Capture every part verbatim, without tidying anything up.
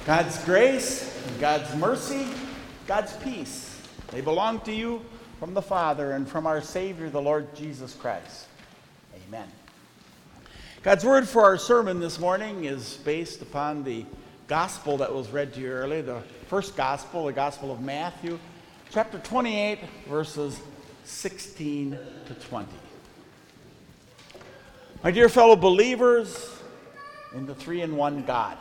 God's grace, God's mercy, God's peace, they belong to you from the Father and from our Savior, the Lord Jesus Christ. Amen. God's word for our sermon this morning is based upon the gospel that was read to you earlier, the first gospel, the Gospel of Matthew, chapter twenty-eight, verses sixteen to twenty. My dear fellow believers in the three-in-one God,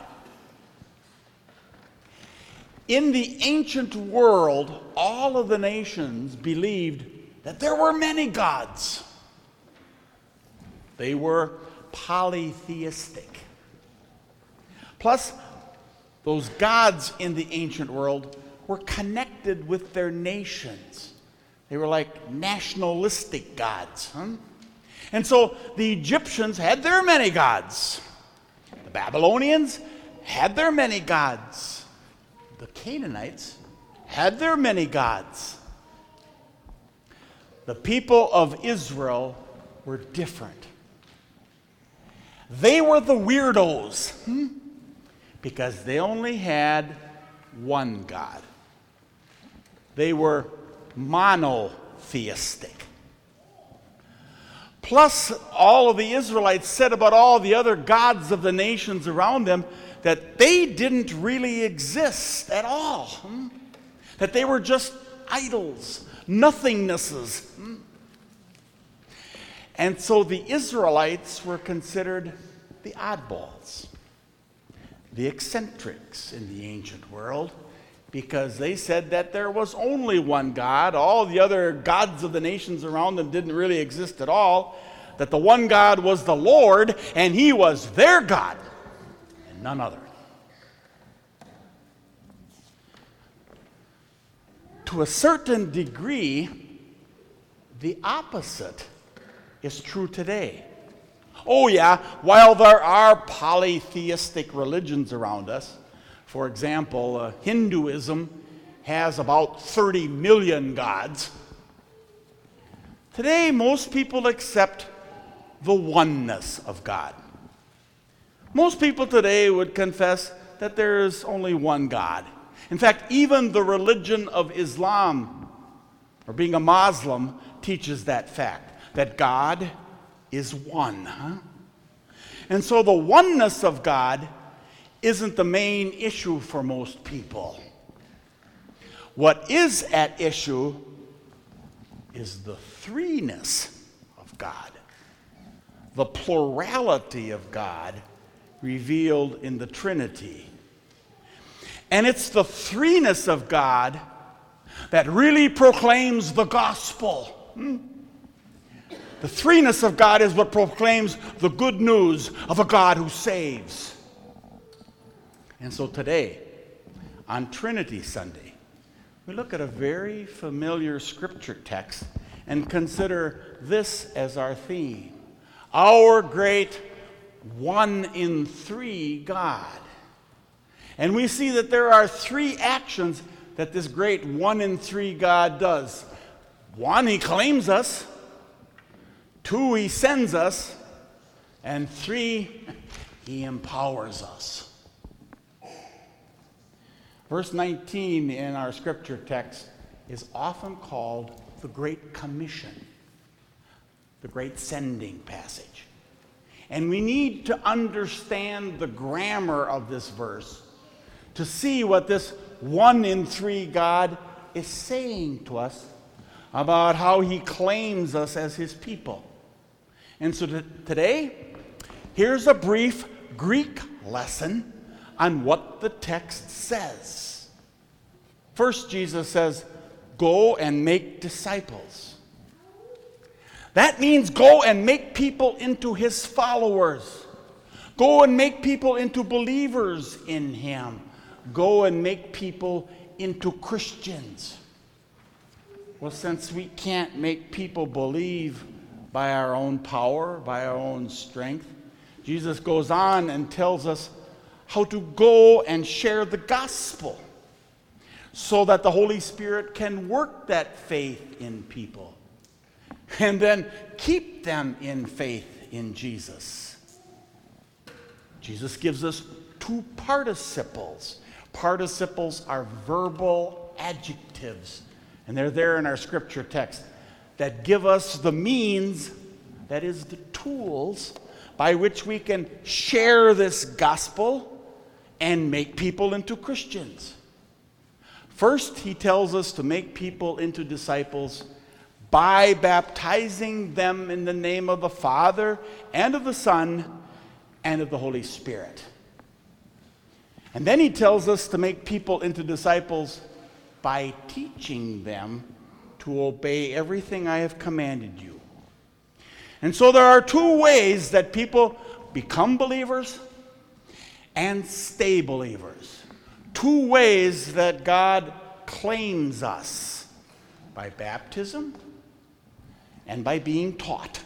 in the ancient world, all of the nations believed that there were many gods. They were polytheistic. Plus, those gods in the ancient world were connected with their nations. They were like nationalistic gods. Huh? And so the Egyptians had their many gods. The Babylonians had their many gods. The Canaanites had their many gods. The people of Israel were different. They were the weirdos, hmm? because they only had one God. They were monotheistic. Plus, all of the Israelites said about all the other gods of the nations around them that they didn't really exist at all. Hmm? That they were just idols, nothingnesses. Hmm? And so the Israelites were considered the oddballs, the eccentrics in the ancient world, because they said that there was only one God. All the other gods of the nations around them didn't really exist at all. That the one God was the Lord, and He was their God, and none other. To a certain degree, the opposite is true today. Oh yeah, while there are polytheistic religions around us, for example, uh, Hinduism has about thirty million gods. Today, most people accept the oneness of God. Most people today would confess that there is only one God. In fact, even the religion of Islam, or being a Muslim, teaches that fact, that God is one. Huh? And so the oneness of God isn't the main issue for most people. What is at issue is the threeness of God, the plurality of God revealed in the Trinity. And it's the threeness of God that really proclaims the gospel. Hmm? The threeness of God is what proclaims the good news of a God who saves. And so today, on Trinity Sunday, we look at a very familiar scripture text and consider this as our theme. Our great one in three God. And we see that there are three actions that this great one in three God does. One, He claims us. Two, He sends us. And three, He empowers us. Verse nineteen in our scripture text is often called the Great Commission, the Great Sending passage. And we need to understand the grammar of this verse to see what this one in three God is saying to us about how He claims us as His people. And so t- today, here's a brief Greek lesson on what the text says. First, Jesus says, "Go and make disciples." That means go and make people into His followers. Go and make people into believers in Him. Go and make people into Christians. Well, since we can't make people believe by our own power, by our own strength, Jesus goes on and tells us how to go and share the gospel so that the Holy Spirit can work that faith in people and then keep them in faith in Jesus. Jesus gives us two participles. Participles are verbal adjectives, and they're there in our scripture text, that give us the means, that is, the tools, by which we can share this gospel and make people into Christians. First, he tells us to make people into disciples by baptizing them in the name of the Father and of the Son and of the Holy Spirit. And then he tells us to make people into disciples by teaching them to obey everything I have commanded you. And so there are two ways that people become believers and stay believers. Two ways that God claims us: by baptism and by being taught.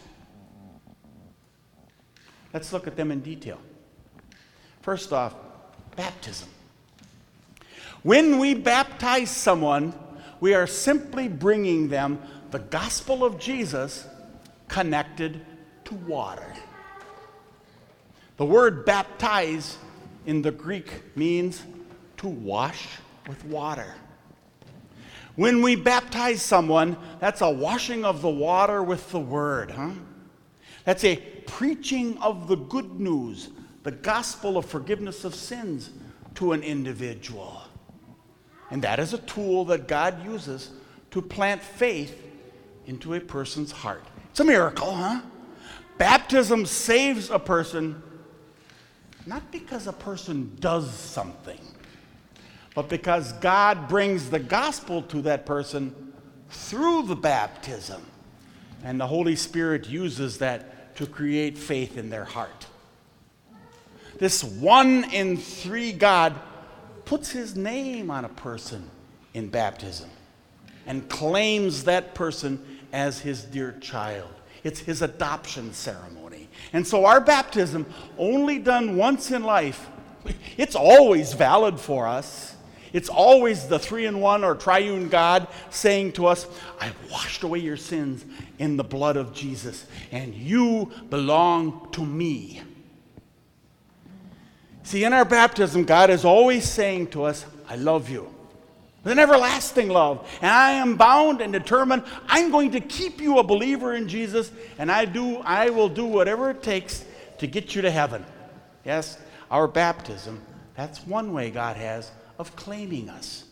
Let's look at them in detail. First off, baptism. When we baptize someone, we are simply bringing them the gospel of Jesus connected to water. The word baptize in the Greek means to wash with water. When we baptize someone, that's a washing of the water with the word, huh? That's a preaching of the good news, the gospel of forgiveness of sins to an individual. And that is a tool that God uses to plant faith into a person's heart. It's a miracle, huh? Baptism saves a person not because a person does something, but because God brings the gospel to that person through the baptism. And the Holy Spirit uses that to create faith in their heart. This one in three God puts his name on a person in baptism and claims that person as his dear child. It's his adoption ceremony. And so our baptism, only done once in life, it's always valid for us. It's always the three-in-one or triune God saying to us, I've washed away your sins in the blood of Jesus, and you belong to me. See, in our baptism, God is always saying to us, I love you. With an everlasting love. And I am bound and determined, I'm going to keep you a believer in Jesus, and I do, I will do whatever it takes to get you to heaven. Yes, our baptism, that's one way God has of claiming us.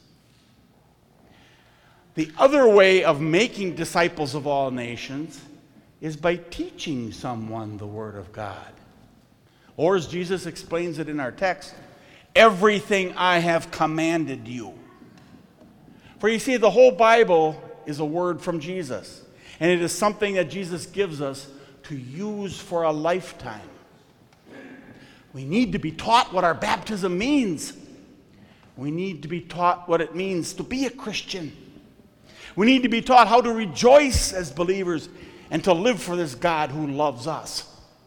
The other way of making disciples of all nations is by teaching someone the Word of God. Or as Jesus explains it in our text, everything I have commanded you. For you see, the whole Bible is a word from Jesus, and it is something that Jesus gives us to use for a lifetime. We need to be taught what our baptism means. We need to be taught what it means to be a Christian. We need to be taught how to rejoice as believers and to live for this God who loves us.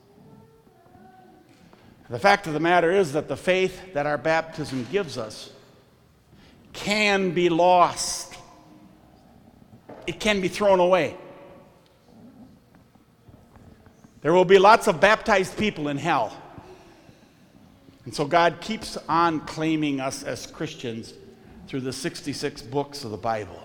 The fact of the matter is that the faith that our baptism gives us can be lost. It can be thrown away. There will be lots of baptized people in hell. And so God keeps on claiming us as Christians through the sixty-six books of the Bible.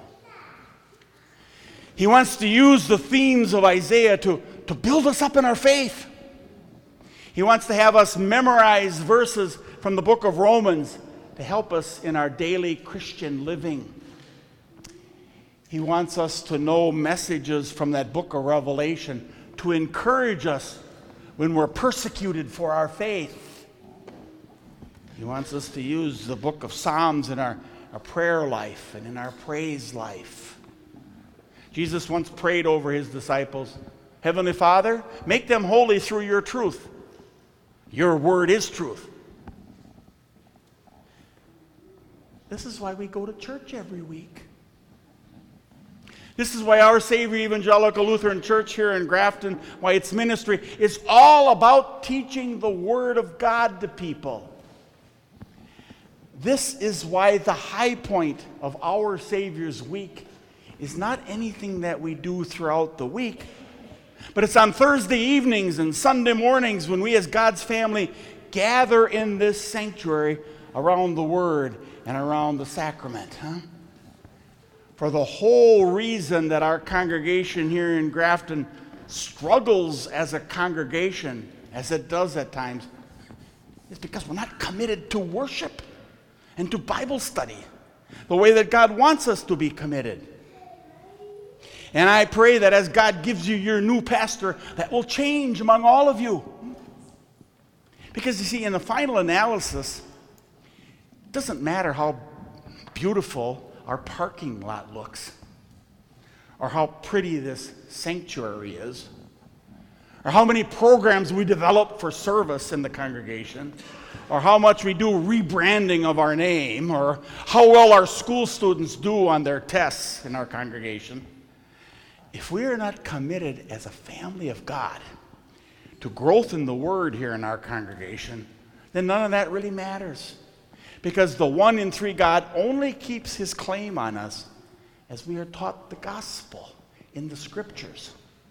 He wants to use the themes of Isaiah to, to build us up in our faith. He wants to have us memorize verses from the book of Romans to help us in our daily Christian living. He wants us to know messages from that book of Revelation to encourage us when we're persecuted for our faith. He wants us to use the book of Psalms in our, our prayer life and in our praise life. Jesus once prayed over his disciples, Heavenly Father, make them holy through your truth. Your word is truth. This is why we go to church every week. This is why our Savior Evangelical Lutheran Church here in Grafton, why its ministry is all about teaching the Word of God to people. This is why the high point of our Savior's week is not anything that we do throughout the week, but it's on Thursday evenings and Sunday mornings when we as God's family gather in this sanctuary around the Word and around the sacrament, huh? For the whole reason that our congregation here in Grafton struggles as a congregation, as it does at times, is because we're not committed to worship and to Bible study the way that God wants us to be committed. And I pray that as God gives you your new pastor, that will change among all of you. Because you see, in the final analysis, it doesn't matter how beautiful our parking lot looks, or how pretty this sanctuary is, or how many programs we develop for service in the congregation, or how much we do rebranding of our name, or how well our school students do on their tests in our congregation. If we are not committed as a family of God to growth in the Word here in our congregation, then none of that really matters. Because the one in three God only keeps his claim on us as we are taught the gospel in the Scriptures.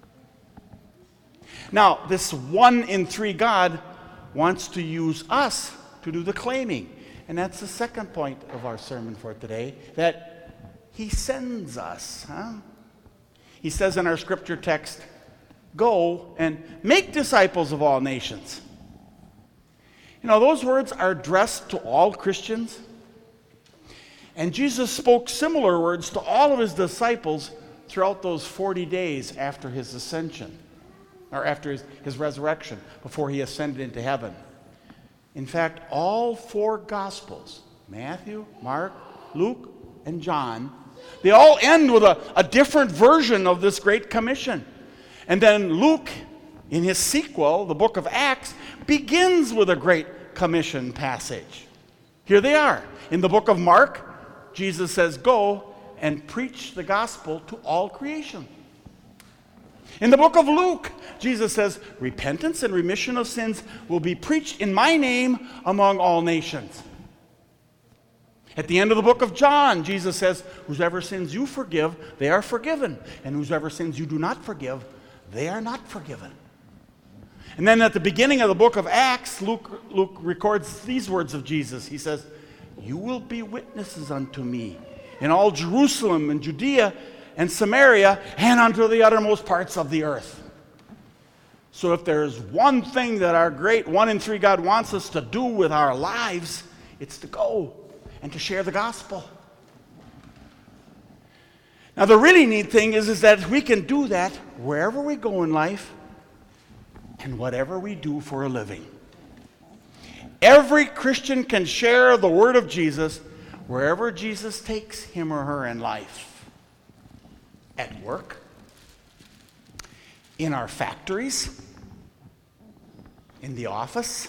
Now, this one in three God wants to use us to do the claiming. And that's the second point of our sermon for today, that he sends us. Huh? He says in our scripture text, go and make disciples of all nations. You know, those words are addressed to all Christians. And Jesus spoke similar words to all of his disciples throughout those forty days after his ascension, or after his, his resurrection, before he ascended into heaven. In fact, all four Gospels, Matthew, Mark, Luke, and John, they all end with a, a different version of this Great Commission. And then Luke, in his sequel, the book of Acts, begins with a Great Commission passage. Here they are. In the book of Mark, Jesus says, go and preach the gospel to all creation. In the book of Luke, Jesus says, repentance and remission of sins will be preached in my name among all nations. At the end of the book of John, Jesus says, whosever sins you forgive, they are forgiven. And whosever sins you do not forgive, they are not forgiven. And then at the beginning of the book of Acts, Luke, Luke records these words of Jesus. He says, you will be witnesses unto me in all Jerusalem and Judea and Samaria and unto the uttermost parts of the earth. So if there's one thing that our great one in three God wants us to do with our lives, it's to go and to share the gospel. Now the really neat thing is, is that we can do that wherever we go in life and whatever we do for a living. Every Christian can share the word of Jesus wherever Jesus takes him or her in life. At work, in our factories, in the office,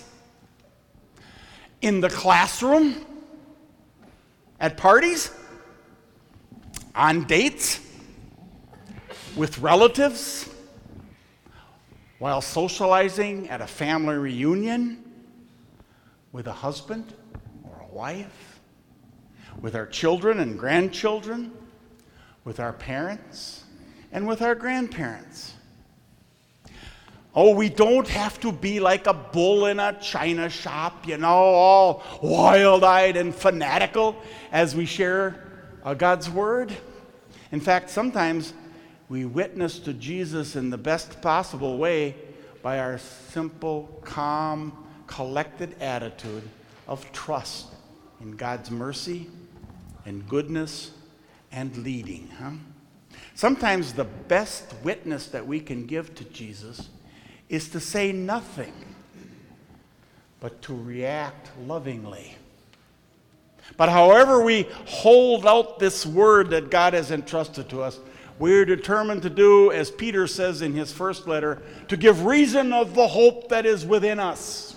in the classroom, at parties, on dates, with relatives, while socializing at a family reunion, with a husband or a wife, with our children and grandchildren, with our parents, and with our grandparents. Oh, we don't have to be like a bull in a china shop, you know, all wild-eyed and fanatical as we share uh, God's word. In fact, sometimes we witness to Jesus in the best possible way by our simple, calm, collected attitude of trust in God's mercy and goodness and leading. Huh? Sometimes the best witness that we can give to Jesus is to say nothing, but to react lovingly. But however we hold out this word that God has entrusted to us, we're determined to do, as Peter says in his first letter, to give reason of the hope that is within us.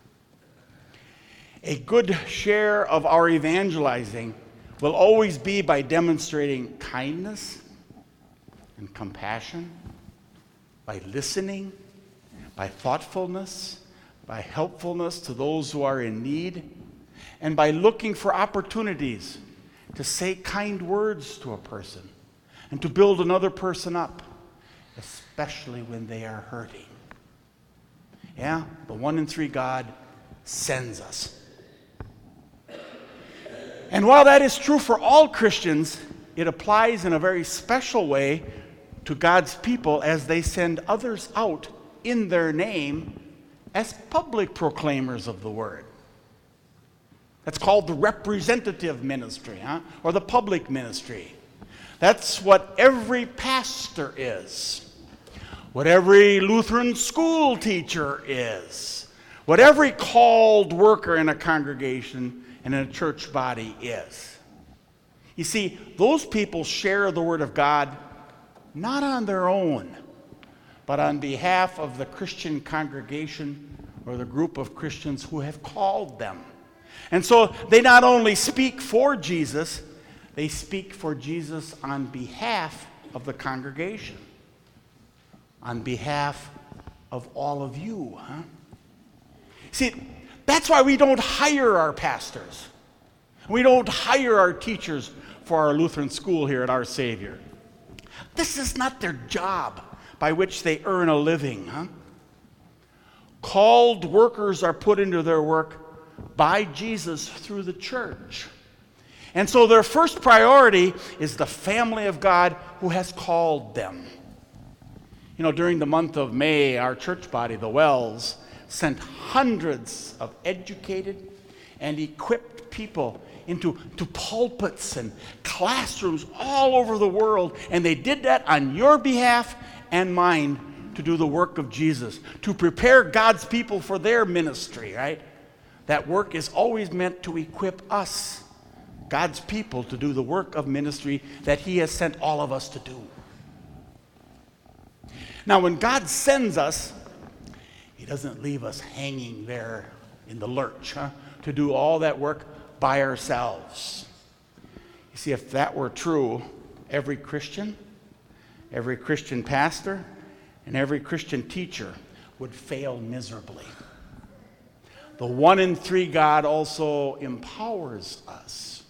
A good share of our evangelizing will always be by demonstrating kindness and compassion, by listening, by thoughtfulness, by helpfulness to those who are in need, and by looking for opportunities to say kind words to a person and to build another person up, especially when they are hurting. Yeah, the one in three God sends us. And while that is true for all Christians, it applies in a very special way to God's people as they send others out in their name as public proclaimers of the word. That's called the representative ministry, huh? Or the public ministry. That's what every pastor is, what every Lutheran school teacher is, what every called worker in a congregation and in a church body is. You see, those people share the word of God not on their own, but on behalf of the Christian congregation or the group of Christians who have called them. And so they not only speak for Jesus, they speak for Jesus on behalf of the congregation, on behalf of all of you. Huh? See, that's why we don't hire our pastors. We don't hire our teachers for our Lutheran school here at Our Savior. This is not their job by which they earn a living. Huh? Called workers are put into their work by Jesus through the church. And so their first priority is the family of God who has called them. You know, during the month of May, our church body, the Wells, sent hundreds of educated and equipped people into to pulpits and classrooms all over the world. And they did that on your behalf and mine to do the work of Jesus, to prepare God's people for their ministry, right? That work is always meant to equip us, God's people, to do the work of ministry that He has sent all of us to do. Now, when God sends us, He doesn't leave us hanging there in the lurch, huh, to do all that work by ourselves. You see, if that were true, every Christian, every Christian pastor, and every Christian teacher would fail miserably. The one in three God also empowers us.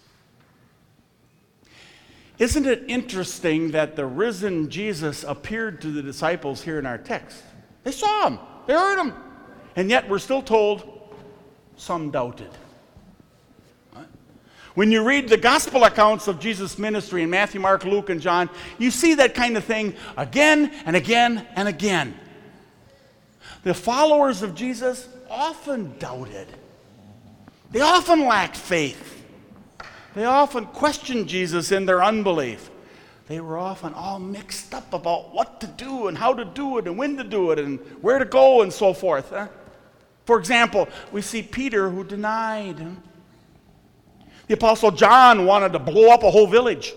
Isn't it interesting that the risen Jesus appeared to the disciples here in our text? They saw Him. They heard Him. And yet we're still told some doubted. What? When you read the gospel accounts of Jesus' ministry in Matthew, Mark, Luke, and John, you see that kind of thing again and again and again. The followers of Jesus often doubted. They often lacked faith. They often questioned Jesus in their unbelief. They were often all mixed up about what to do and how to do it and when to do it and where to go and so forth. Huh? For example, we see Peter who denied him. The Apostle John wanted to blow up a whole village.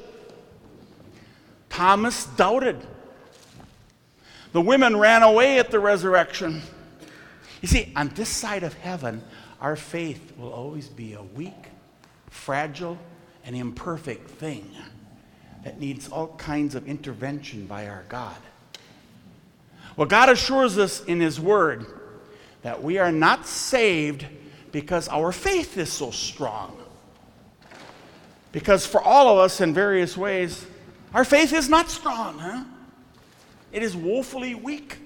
Thomas doubted. The women ran away at the resurrection. You see, on this side of heaven, our faith will always be a weak, fragile, and imperfect thing that needs all kinds of intervention by our God. Well, God assures us in His Word that we are not saved because our faith is so strong. Because for all of us in various ways, our faith is not strong, huh? It is woefully weak.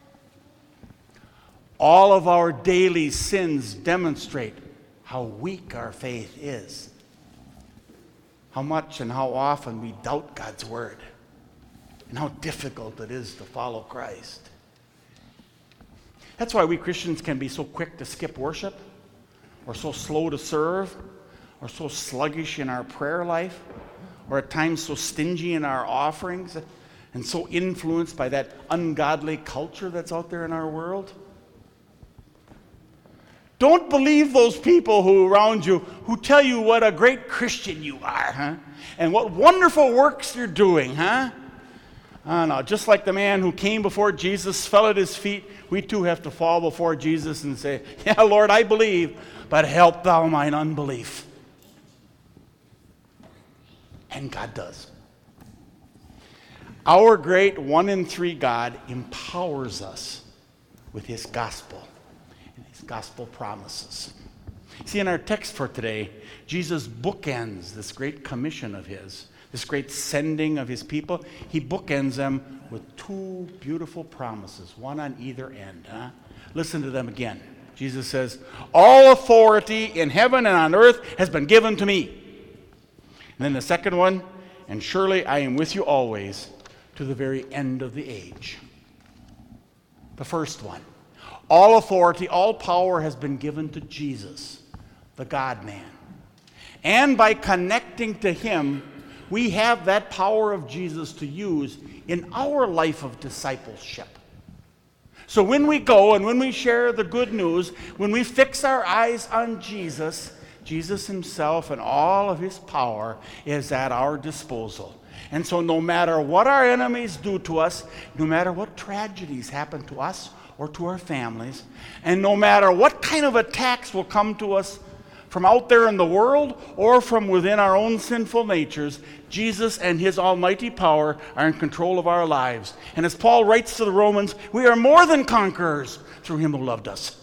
All of our daily sins demonstrate how weak our faith is. How much and how often we doubt God's word. And how difficult it is to follow Christ. That's why we Christians can be so quick to skip worship, or so slow to serve, or so sluggish in our prayer life, or at times so stingy in our offerings, and so influenced by that ungodly culture that's out there in our world. Don't believe those people who around you who tell you what a great Christian you are, huh? And what wonderful works you're doing, huh? I don't know, just like the man who came before Jesus, fell at His feet, we too have to fall before Jesus and say, yeah, Lord, I believe, but help thou mine unbelief. And God does. Our great one in three God empowers us with His gospel. Gospel promises. See, in our text for today, Jesus bookends this great commission of His, this great sending of His people. He bookends them with two beautiful promises, one on either end. Huh? Listen to them again. Jesus says, all authority in heaven and on earth has been given to me. And then the second one, and surely I am with you always to the very end of the age. The first one, all authority, all power has been given to Jesus, the God-man. And by connecting to him, we have that power of Jesus to use in our life of discipleship. So when we go and when we share the good news, when we fix our eyes on Jesus, Jesus himself and all of his power is at our disposal. And so no matter what our enemies do to us, no matter what tragedies happen to us or to our families, and no matter what kind of attacks will come to us from out there in the world or from within our own sinful natures, Jesus and his almighty power are in control of our lives. And as Paul writes to the Romans, we are more than conquerors through him who loved us.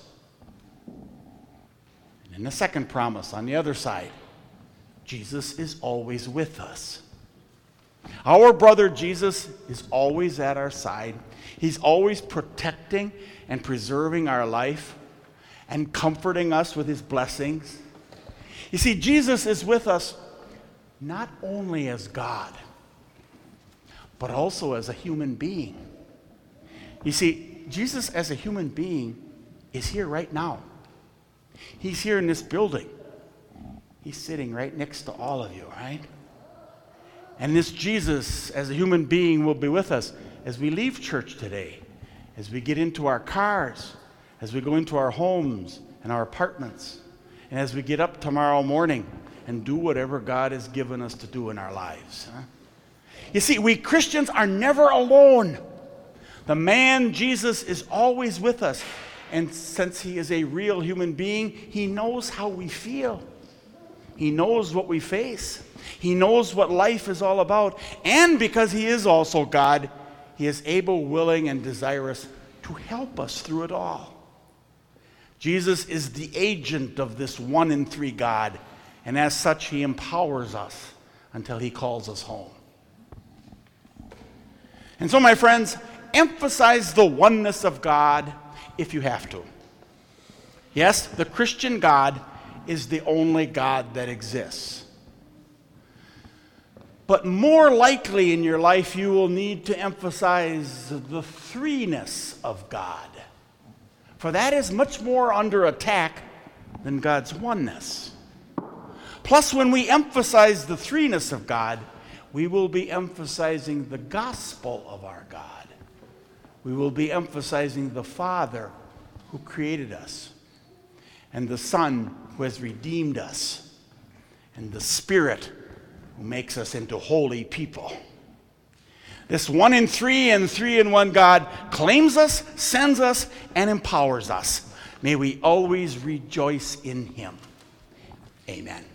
And in the second promise on the other side, Jesus is always with us. Our brother Jesus is always at our side. He's always protecting and preserving our life and comforting us with his blessings. You see, Jesus is with us not only as God, but also as a human being. You see, Jesus as a human being is here right now. He's here in this building. He's sitting right next to all of you, right? And this Jesus as a human being will be with us as we leave church today, as we get into our cars, as we go into our homes and our apartments, and as we get up tomorrow morning and do whatever God has given us to do in our lives. Huh? You see, we Christians are never alone. The man Jesus is always with us. And since he is a real human being, he knows how we feel. He knows what we face. He knows what life is all about. And because he is also God, he is able, willing, and desirous to help us through it all. Jesus is the agent of this one in three God, and as such, he empowers us until he calls us home. And so, my friends, emphasize the oneness of God if you have to. Yes, the Christian God is the only God that exists. But more likely in your life, you will need to emphasize the threeness of God. For that is much more under attack than God's oneness. Plus, when we emphasize the threeness of God, we will be emphasizing the gospel of our God. We will be emphasizing the Father who created us, and the Son who has redeemed us, and the Spirit who makes us into holy people. This one in three and three in one God claims us, sends us, and empowers us. May we always rejoice in him. Amen.